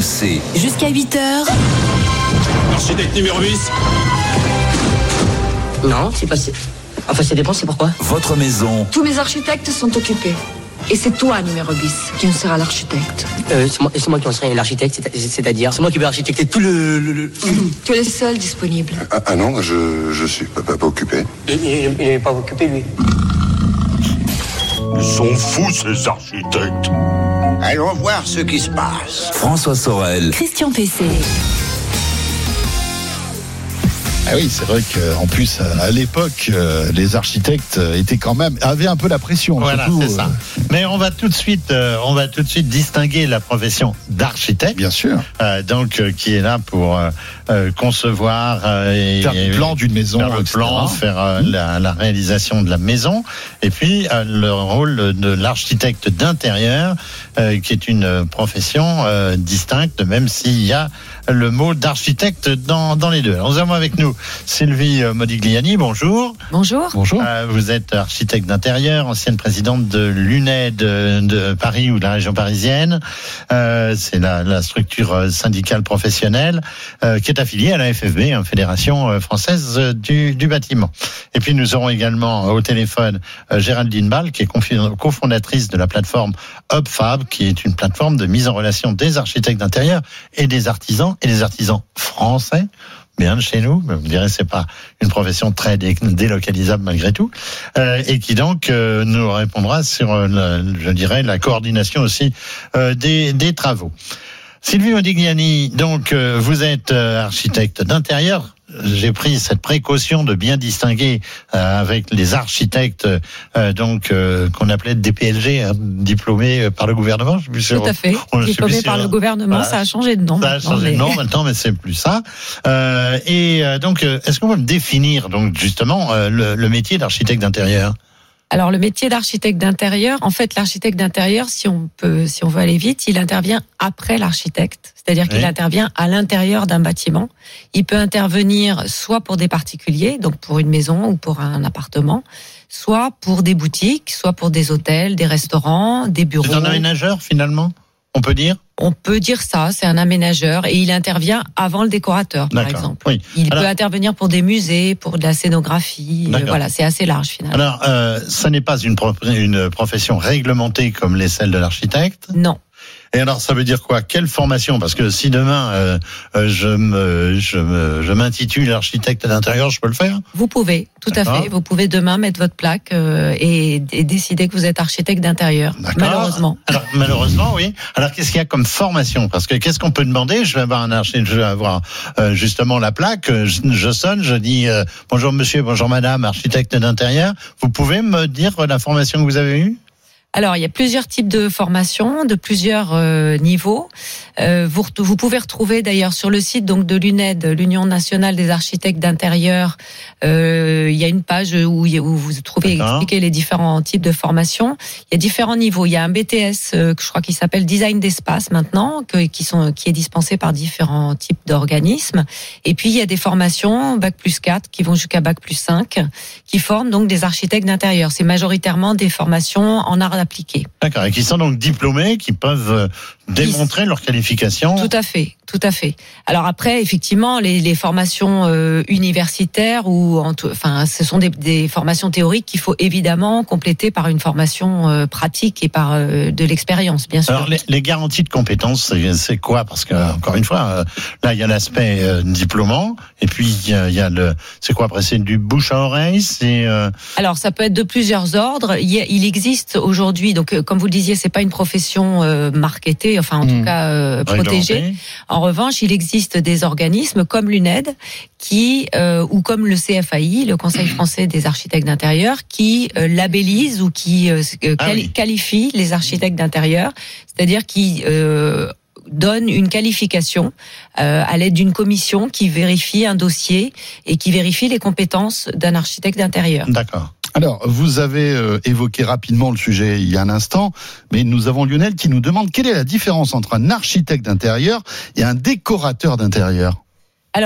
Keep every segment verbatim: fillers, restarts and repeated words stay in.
C. Jusqu'à huit heures. Architecte numéro dix. Non, c'est pas... Enfin, ça dépend, c'est pourquoi. Votre maison. Tous mes architectes sont occupés. Et c'est toi, numéro dix, qui en sera l'architecte. Euh, c'est moi, c'est moi qui en serai l'architecte, c'est- c'est-à-dire, c'est moi qui vais architecter tout le... le, le... Tu es le seul disponible. Ah, ah non, je, je suis pas, pas, pas occupé. Il n'est pas occupé, lui. Ils sont fous, ces architectes. Allons voir ce qui se passe. François Sorel. Christian Pesset. Ah oui, c'est vrai qu'en plus, à l'époque, euh, les architectes étaient quand même, avaient un peu la pression. Voilà, surtout, c'est ça. euh, Mais on va tout de suite, euh, on va tout de suite distinguer la profession d'architecte, bien sûr. euh, donc euh, qui est là pour euh, euh, concevoir euh, et Faire le plan d'une maison, faire le et cetera. plan, faire euh, la, la réalisation de la maison, et puis euh, le rôle de l'architecte d'intérieur, euh, qui est une profession euh, distincte, même s'il y a le mot d'architecte dans, dans les deux. Alors, nous avons avec nous Sylvie Modigliani, bonjour. Bonjour. Bonjour. Euh, vous êtes architecte d'intérieur, ancienne présidente de l'U N E D de, de Paris ou de la région parisienne. Euh, c'est la, la structure syndicale professionnelle euh, qui est affiliée à la F F B, hein, Fédération française du, du bâtiment. Et puis nous aurons également au téléphone euh, Géraldine Ball, qui est confi- cofondatrice de la plateforme HubFab, qui est une plateforme de mise en relation des architectes d'intérieur et des artisans, et des artisans français. Bien de chez nous, mais vous me direz, c'est pas une profession très dé- délocalisable malgré tout, euh, et qui donc euh, nous répondra sur, euh, la, je dirais, la coordination aussi euh, des, des travaux. Sylvie Modigliani, donc euh, vous êtes euh, architecte d'intérieur. J'ai pris cette précaution de bien distinguer euh, avec les architectes euh, donc euh, qu'on appelait D P L G, hein, diplômés par le gouvernement. Je suis Tout à fait. on- je suis Diplômé plus par sûr. le gouvernement, Voilà. ça a changé de nom. Ça a maintenant, changé de mais- nom maintenant, mais c'est plus ça. Euh, et euh, donc, euh, est-ce qu'on peut me définir donc justement euh, le, le métier d'architecte d'intérieur? Alors le métier d'architecte d'intérieur, en fait, l'architecte d'intérieur, si on peut, si on veut aller vite, il intervient après l'architecte, c'est-à-dire qu'il Oui. intervient à l'intérieur d'un bâtiment. Il peut intervenir soit pour des particuliers, donc pour une maison ou pour un appartement, soit pour des boutiques, soit pour des hôtels, des restaurants, des bureaux. C'est un aménageur finalement, on peut dire. On peut dire ça, c'est un aménageur et il intervient avant le décorateur, par D'accord. exemple. Oui. Il Alors- peut intervenir pour des musées, pour de la scénographie. D'accord. euh, Voilà, c'est assez large finalement. Alors, euh, ça n'est pas une, pro- une profession réglementée comme les celles de l'architecte. Non. Et alors, ça veut dire quoi? Quelle formation? Parce que si demain euh, euh, je me, je me, je m'intitule architecte d'intérieur, je peux le faire? Vous pouvez, tout à D'accord. fait. Vous pouvez demain mettre votre plaque euh, et, et décider que vous êtes architecte d'intérieur. D'accord. Malheureusement. Alors, malheureusement, oui. Alors, qu'est-ce qu'il y a comme formation? Parce que qu'est-ce qu'on peut demander? Je vais avoir un architecte, je vais avoir euh, justement la plaque. Je, je sonne, je dis euh, bonjour monsieur, bonjour madame, architecte d'intérieur. Vous pouvez me dire la formation que vous avez eue? Alors, il y a plusieurs types de formations, de plusieurs euh, niveaux. Euh, vous, vous pouvez retrouver d'ailleurs sur le site donc de l'U N E D, l'Union nationale des architectes d'intérieur. Euh, il y a une page où, où vous trouvez D'accord. expliquer les différents types de formations. Il y a différents niveaux. Il y a un B T S euh, que je crois qui s'appelle Design d'espace maintenant, que, qui sont qui est dispensé par différents types d'organismes. Et puis il y a des formations bac plus quatre qui vont jusqu'à bac plus cinq, qui forment donc des architectes d'intérieur. C'est majoritairement des formations en art appliqué. D'accord. Et qui sont donc diplômés, qui peuvent euh, démontrer leur qualification. Tout à fait, tout à fait. Alors après, effectivement, les, les formations euh, universitaires ou en tout, enfin, ce sont des, des formations théoriques qu'il faut évidemment compléter par une formation euh, pratique et par euh, de l'expérience, bien sûr. Alors, les, les garanties de compétences, c'est, c'est quoi? Parce que, encore une fois, euh, là, il y a l'aspect euh, diplômant, et puis il y a, il y a le, c'est quoi après? C'est du bouche à oreille, c'est. Euh... Alors, ça peut être de plusieurs ordres. Il, y a, il existe aujourd'hui, donc euh, comme vous le disiez, c'est pas une profession euh, marketée, enfin en Mmh. tout cas euh, protégée. réglementé. En revanche, il existe des organismes comme l'U N E D qui, euh, ou comme le C F A I, le Conseil français des architectes d'intérieur, qui euh, labellisent ou qui euh, quali- Ah oui. qualifient les architectes d'intérieur, c'est-à-dire qui euh, donne une qualification euh, à l'aide d'une commission qui vérifie un dossier et qui vérifie les compétences d'un architecte d'intérieur. D'accord. Alors, vous avez euh, évoqué rapidement le sujet il y a un instant, mais nous avons Lionel qui nous demande quelle est la différence entre un architecte d'intérieur et un décorateur d'intérieur. Alors,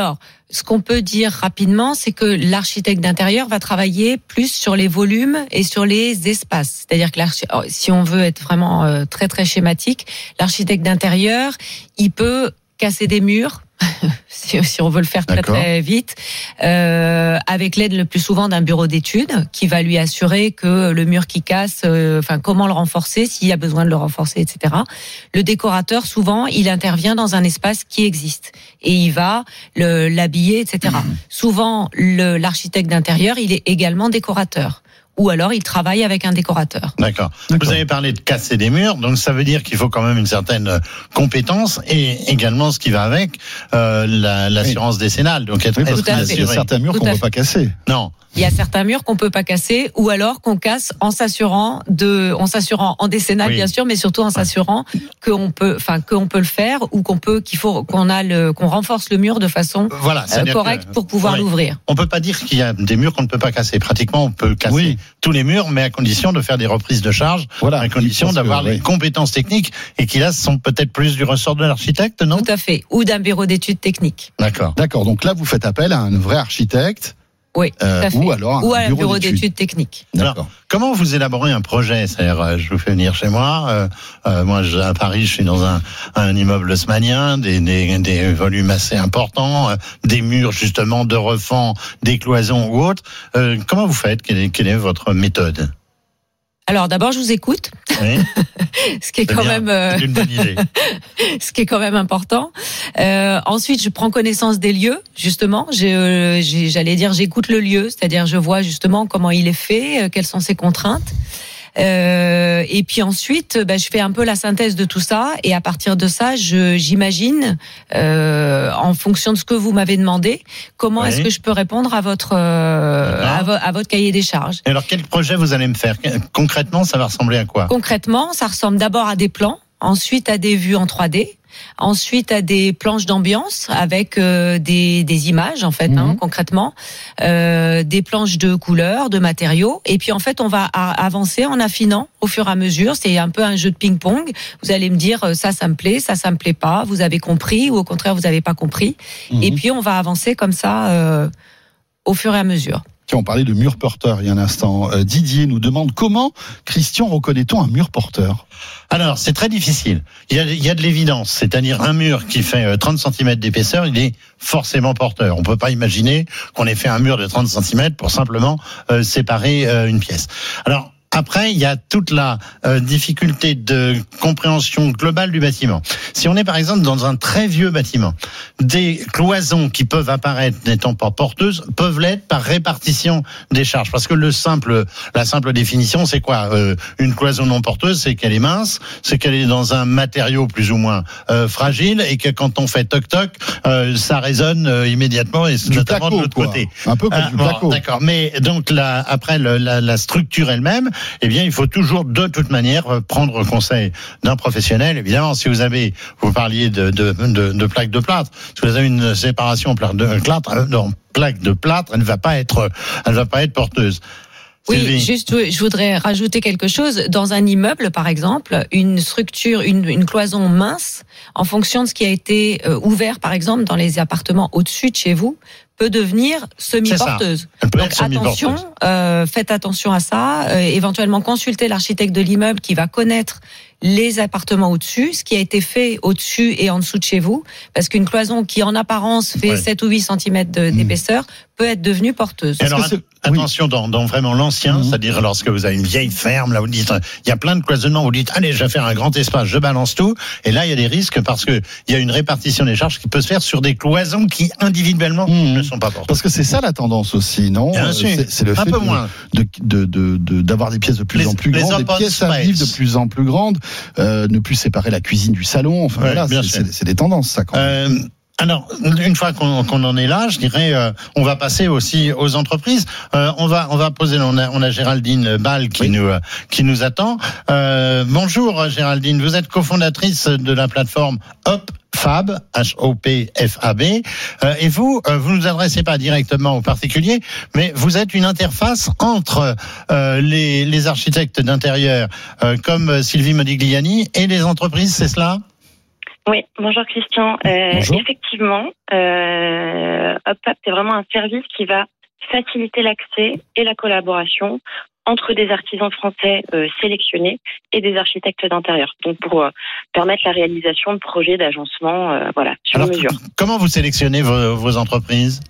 ce qu'on peut dire rapidement, c'est que l'architecte d'intérieur va travailler plus sur les volumes et sur les espaces. C'est-à-dire que si on veut être vraiment très très schématique, l'architecte d'intérieur, il peut casser des murs. si, si on veut le faire très D'accord. très vite, euh, avec l'aide le plus souvent d'un bureau d'études qui va lui assurer que le mur qui casse, euh, enfin comment le renforcer, s'il y a besoin de le renforcer, et cetera. Le décorateur, souvent, il intervient dans un espace qui existe et il va le, l'habiller, et cetera. Mmh. Souvent, le, l'architecte d'intérieur, il est également décorateur. Ou alors il travaille avec un décorateur. D'accord. D'accord. Vous avez parlé de casser des murs, donc ça veut dire qu'il faut quand même une certaine compétence et également ce qui va avec euh, la, l'assurance oui. décennale. Donc être, oui, parce être assuré. Il y a certains murs Tout qu'on ne peut pas casser. Non. Il y a certains murs qu'on peut pas casser, ou alors qu'on casse en s'assurant de, en s'assurant en décennale oui. bien sûr, mais surtout en s'assurant qu'on peut, enfin qu'on peut le faire ou qu'on peut, qu'il faut qu'on a le, qu'on renforce le mur de façon voilà, euh, correcte que, pour pouvoir oui. l'ouvrir. On peut pas dire qu'il y a des murs qu'on ne peut pas casser. Pratiquement, on peut casser oui. tous les murs, mais à condition de faire des reprises de charge, voilà, à condition d'avoir que, les oui. compétences techniques et qui là sont peut-être plus du ressort de l'architecte, non ? Tout à fait, ou d'un bureau d'études techniques. D'accord. D'accord. Donc là, vous faites appel à un vrai architecte. Oui, euh, tout à fait. Ou alors un, ou à bureau, un bureau d'études. d'études techniques. D'accord. Alors, comment vous élaborez un projet ? C'est-à-dire, euh, je vous fais venir chez moi. Euh, euh, moi, je, à Paris, je suis dans un, un immeuble haussmannien, des, des, des volumes assez importants, euh, des murs justement de refend, des cloisons ou autres. Euh, comment vous faites ? Quelle est, quelle est votre méthode ? Alors d'abord, je vous écoute, oui. ce qui est, c'est quand bien. même euh... c'est une bonne idée. ce qui est quand même important. Euh, ensuite, je prends connaissance des lieux, justement. J'ai, euh, j'ai, j'allais dire, j'écoute le lieu, c'est-à-dire je vois justement comment il est fait, euh, quelles sont ses contraintes. Euh, et puis ensuite, ben, je fais un peu la synthèse de tout ça, et à partir de ça, je, j'imagine, euh, en fonction de ce que vous m'avez demandé, comment oui. est-ce que je peux répondre à votre euh, à, vo- à votre cahier des charges. Et alors, quel projet vous allez me faire ? Concrètement, ça va ressembler à quoi ? Concrètement, ça ressemble d'abord à des plans, ensuite à des vues en trois D. Ensuite, à des planches d'ambiance avec euh, des, des images, en fait, mmh. hein, concrètement, euh, des planches de couleurs, de matériaux. Et puis, en fait, on va a- avancer en affinant au fur et à mesure. C'est un peu un jeu de ping-pong. Vous allez me dire, ça, ça me plaît, ça, ça me plaît pas. Vous avez compris, ou au contraire, vous avez pas compris. Mmh. Et puis, on va avancer comme ça euh, au fur et à mesure. On parlait de mur porteur il y a un instant. Euh, Didier nous demande comment, Christian, reconnaît-on un mur porteur ? Alors, c'est très difficile. Il y a, il y a de l'évidence, c'est-à-dire un mur qui fait trente centimètres d'épaisseur, il est forcément porteur. On peut pas imaginer qu'on ait fait un mur de trente centimètres pour simplement euh, séparer euh, une pièce. Alors, après, il y a toute la euh, difficulté de compréhension globale du bâtiment. Si on est par exemple dans un très vieux bâtiment, des cloisons qui peuvent apparaître n'étant pas porteuses peuvent l'être par répartition des charges. Parce que le simple, la simple définition, c'est quoi ? euh, Une cloison non porteuse, c'est qu'elle est mince, c'est qu'elle est dans un matériau plus ou moins euh, fragile, et que quand on fait toc toc, euh, ça résonne euh, immédiatement, et du notamment placo, de l'autre quoi. côté. Un peu comme ah, du bon, placo. D'accord. Mais donc là, après le, la, la structure elle-même, eh bien, il faut toujours, de toute manière, prendre conseil d'un professionnel. Évidemment, si vous avez, vous parliez de, de, de, de plaques de plâtre, si vous avez une séparation en plaque de plâtre, non, plaque de plâtre, elle ne va pas être, elle ne va pas être porteuse. Oui, Sylvie. juste, je voudrais rajouter quelque chose. Dans un immeuble, par exemple, une structure, une, une cloison mince, en fonction de ce qui a été euh, ouvert, par exemple, dans les appartements au-dessus de chez vous, peut devenir semi-porteuse. Elle peut Donc être semi-porteuse. attention, euh, faites attention à ça. Euh, éventuellement, consultez l'architecte de l'immeuble qui va connaître les appartements au-dessus, ce qui a été fait au-dessus et en dessous de chez vous, parce qu'une cloison qui en apparence fait ouais. sept ou huit centimètres de, d'épaisseur peut être devenue porteuse. Et alors, attention, oui. dans, dans vraiment l'ancien, mmh. c'est-à-dire lorsque vous avez une vieille ferme, là vous dites, il y a plein de cloisonnements, vous dites, allez, je vais faire un grand espace, je balance tout, et là il y a des risques parce que il y a une répartition des charges qui peut se faire sur des cloisons qui individuellement mmh. ne sont pas porteuses. Parce que c'est ça la tendance aussi, non ? Bien sûr. C'est, c'est le un fait peu de, moins. De, de, de, de, d'avoir des pièces de plus les, en plus grandes, des pièces à vivre de plus en plus grandes, euh, ne plus séparer la cuisine du salon, enfin ouais, voilà, c'est, c'est, c'est des tendances ça quand même. Euh, Alors, une fois qu'on, qu'on en est là, je dirais, euh, on va passer aussi aux entreprises. Euh, on va, on va poser. On a, on a Géraldine Ball qui oui. nous, euh, qui nous attend. Euh, bonjour Géraldine, vous êtes cofondatrice de la plateforme Hop Fab, H O P F A B, euh, et vous, euh, vous ne nous adressez pas directement aux particuliers, mais vous êtes une interface entre euh, les, les architectes d'intérieur, euh, comme Sylvie Modigliani, et les entreprises, c'est cela ? Oui, bonjour Christian. Euh, Bonjour. Effectivement, euh, HopHop, c'est vraiment un service qui va faciliter l'accès et la collaboration entre des artisans français euh, sélectionnés et des architectes d'intérieur. Donc pour euh, permettre la réalisation de projets d'agencement, euh, voilà, sur Alors, mesure. comment vous sélectionnez vos, vos entreprises?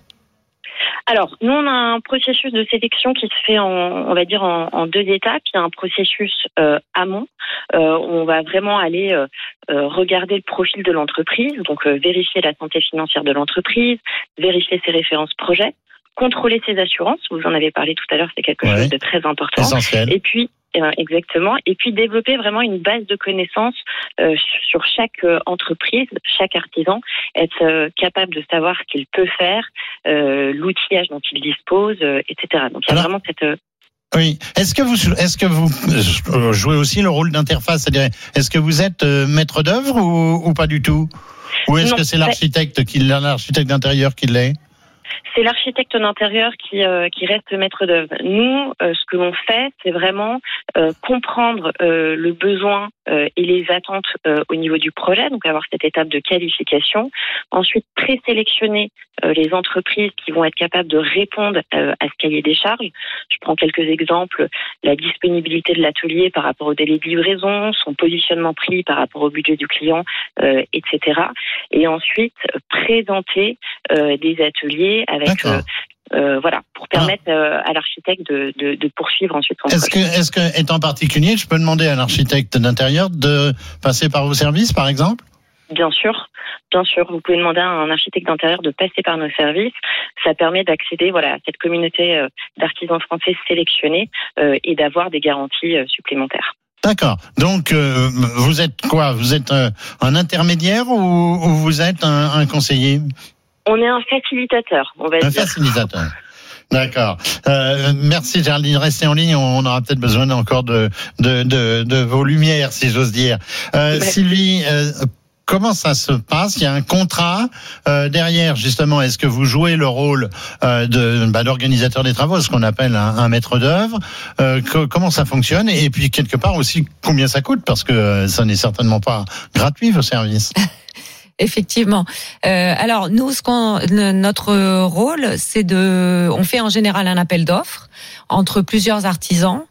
Alors, nous, on a un processus de sélection qui se fait, en, on va dire, en, en deux étapes. Il y a un processus euh, amont, euh, où on va vraiment aller euh, euh, regarder le profil de l'entreprise, donc euh, vérifier la santé financière de l'entreprise, vérifier ses références projets, contrôler ses assurances. Vous en avez parlé tout à l'heure, c'est quelque Ouais. chose de très important. Essentiel. Et puis, euh, exactement. Et puis développer vraiment une base de connaissances euh, sur chaque euh, entreprise, chaque artisan, être euh, capable de savoir ce qu'il peut faire, euh, l'outillage dont il dispose, euh, et cetera. Donc il y a Alors, vraiment cette... Euh, Oui. Est-ce que vous, est-ce que vous euh, jouez aussi le rôle d'interface? C'est-à-dire, est-ce que vous êtes euh, maître d'œuvre ou, ou pas du tout? Ou est-ce Non, que c'est pas- l'architecte qui, l'architecte d'intérieur qui l'est? C'est l'architecte d'intérieur qui euh, qui reste maître d'œuvre. Nous, euh, ce que l'on fait, c'est vraiment euh, comprendre euh, le besoin euh, et les attentes euh, au niveau du projet, donc avoir cette étape de qualification. Ensuite, présélectionner euh, les entreprises qui vont être capables de répondre euh, à ce cahier des charges. Je prends quelques exemples: la disponibilité de l'atelier par rapport au délai de livraison, son positionnement prix par rapport au budget du client, euh, et cetera. Et ensuite, présenter euh, des ateliers avec euh, euh, voilà, pour permettre euh, à l'architecte de, de, de poursuivre ensuite son Est-ce que, projet. est-ce que, étant particulier, je peux demander à l'architecte d'intérieur de passer par vos services, par exemple? Bien sûr, bien sûr, vous pouvez demander à un architecte d'intérieur de passer par nos services. Ça permet d'accéder, voilà, à cette communauté euh, d'artisans français sélectionnés euh, et d'avoir des garanties euh, supplémentaires. D'accord. Donc, euh, vous êtes quoi? Vous êtes euh, un intermédiaire ou, ou vous êtes un, un conseiller? On est un facilitateur, on va Un dire. facilitateur. D'accord. Euh, merci Géraldine. Restez en ligne. On aura peut-être besoin encore de, de, de, de vos lumières, si j'ose dire. Euh, Merci. Sylvie, euh, comment ça se passe? Il y a un contrat euh, derrière, justement. Est-ce que vous jouez le rôle euh, de bah, d'organisateur des travaux, ce qu'on appelle un, un maître d'œuvre? euh, co- Comment ça fonctionne? Et puis quelque part aussi, combien ça coûte? Parce que euh, ça n'est certainement pas gratuit vos services. Effectivement. Euh, alors nous, ce qu'on, notre rôle, c'est de, on fait en général un appel d'offres entre plusieurs artisans.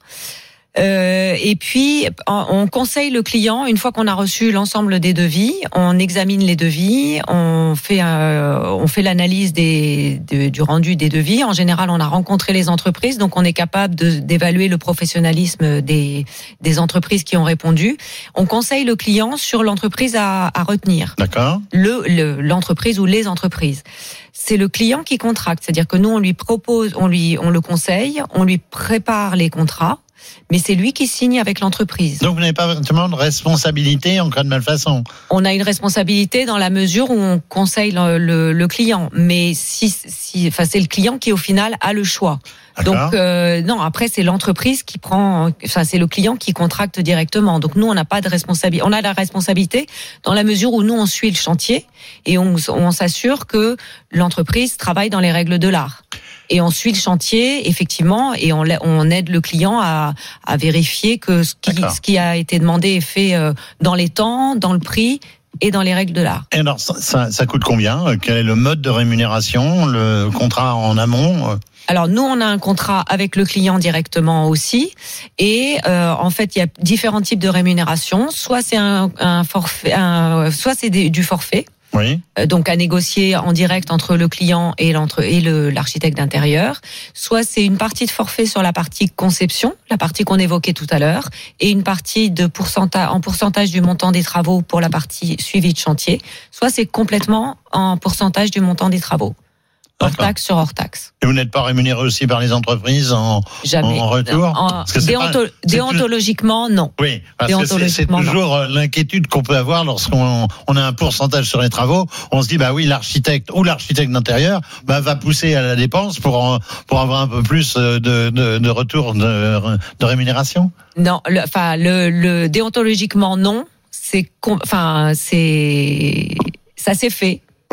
Euh, et puis, on conseille le client, une fois qu'on a reçu l'ensemble des devis, on examine les devis, on fait, euh, on fait l'analyse des, de, du rendu des devis. En général, on a rencontré les entreprises, donc on est capable de, d'évaluer le professionnalisme des, des entreprises qui ont répondu. On conseille le client sur l'entreprise à, à retenir. D'accord. Le, le, l'entreprise ou les entreprises. C'est le client qui contracte, c'est-à-dire que nous, on lui propose, on lui, on le conseille, on lui prépare les contrats. Mais c'est lui qui signe avec l'entreprise. Donc vous n'avez pas vraiment de responsabilité en cas de malfaçon. On a une responsabilité dans la mesure où on conseille le, le, le client. Mais si, si, enfin, c'est le client qui au final a le choix. D'accord. Donc euh, non, après c'est l'entreprise qui prend, enfin c'est le client qui contracte directement. Donc nous on n'a pas de responsabilité, on a la responsabilité dans la mesure où nous on suit le chantier et on, on s'assure que l'entreprise travaille dans les règles de l'art. Et on suit le chantier, effectivement, et on, on aide le client à, à vérifier que ce qui, ce qui a été demandé est fait dans les temps, dans le prix et dans les règles de l'art. Et alors, ça, ça, ça coûte combien? Quel est le mode de rémunération? Le contrat en amont? Alors nous, on a un contrat avec le client directement aussi, et euh, en fait, il y a différents types de rémunération. Soit c'est un, un forfait, un, soit c'est des, du forfait. Oui. Donc à négocier en direct entre le client et, l'entre, et le, l'architecte d'intérieur. Soit c'est une partie de forfait sur la partie conception, la partie qu'on évoquait tout à l'heure, et une partie de pourcentage, en pourcentage du montant des travaux pour la partie suivi de chantier. Soit c'est complètement en pourcentage du montant des travaux. Hors taxe sur hors taxe. Et vous n'êtes pas rémunéré aussi par les entreprises en, Jamais. en retour? En, Parce que c'est déonto, pas, c'est déontologiquement, non. Oui, parce que c'est, c'est toujours non. l'inquiétude qu'on peut avoir lorsqu'on on a un pourcentage sur les travaux. On se dit, bah oui, l'architecte ou l'architecte d'intérieur bah, va pousser à la dépense pour, pour avoir un peu plus de, de, de retour de, de rémunération. Non, le, enfin, le, le déontologiquement, non. C'est, enfin, c'est, ça s'est fait. Oui.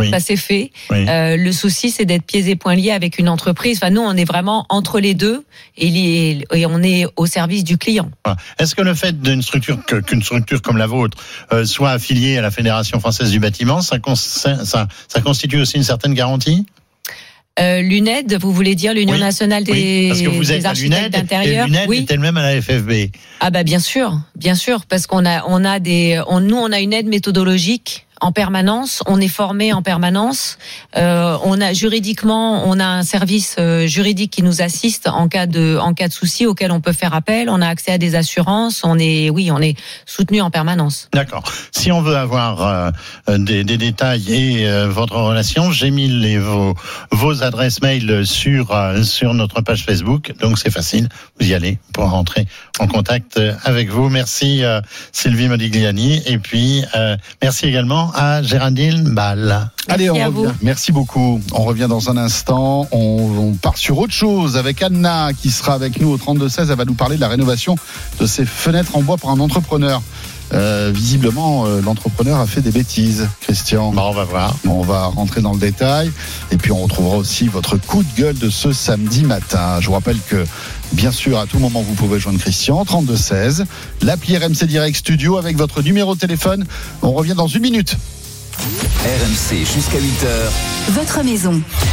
Oui. Ça c'est fait. Oui. Euh, le souci, c'est d'être pieds et poings liés avec une entreprise. Enfin, nous, on est vraiment entre les deux et, liés, et on est au service du client. Voilà. Est-ce que le fait d'une structure, qu'une structure comme la vôtre euh, soit affiliée à la Fédération française du bâtiment, ça, ça, ça, ça constitue aussi une certaine garantie? Euh, L'U N E D, vous voulez dire l'Union oui. nationale des, oui, parce que vous des êtes architectes d'intérieur? Et l'U N E D oui. est elle-même à la F F B. Ah bah bien sûr, bien sûr, parce qu'on a, on a des, on, nous on a une aide méthodologique en permanence, on est formé en permanence, euh, on a juridiquement, on a un service euh, juridique qui nous assiste en cas de, en cas de souci auquel on peut faire appel. On a accès à des assurances, on est, oui, on est soutenu en permanence. D'accord. Si on veut avoir euh, des, des détails et euh, votre relation, j'ai mis les, vos, vos adresses mail sur euh, sur notre page Facebook, donc c'est facile. Vous y allez pour rentrer en contact avec vous. Merci euh, Sylvie Modigliani et puis euh, merci également à Géraldine Ball. Allez, Merci on à revient. vous. Merci beaucoup. On revient dans un instant. On, on part sur autre chose avec Anna qui sera avec nous au trente-deux seize. Elle va nous parler de la rénovation de ces fenêtres en bois pour un entrepreneur. Euh, visiblement, euh, l'entrepreneur a fait des bêtises, Christian. Bon, on va voir. On va rentrer dans le détail. Et puis, on retrouvera aussi votre coup de gueule de ce samedi matin. Je vous rappelle que, bien sûr, à tout moment, vous pouvez joindre Christian, trente-deux seize. L'appli R M C Direct Studio avec votre numéro de téléphone. On revient dans une minute. R M C jusqu'à huit heures. Votre maison.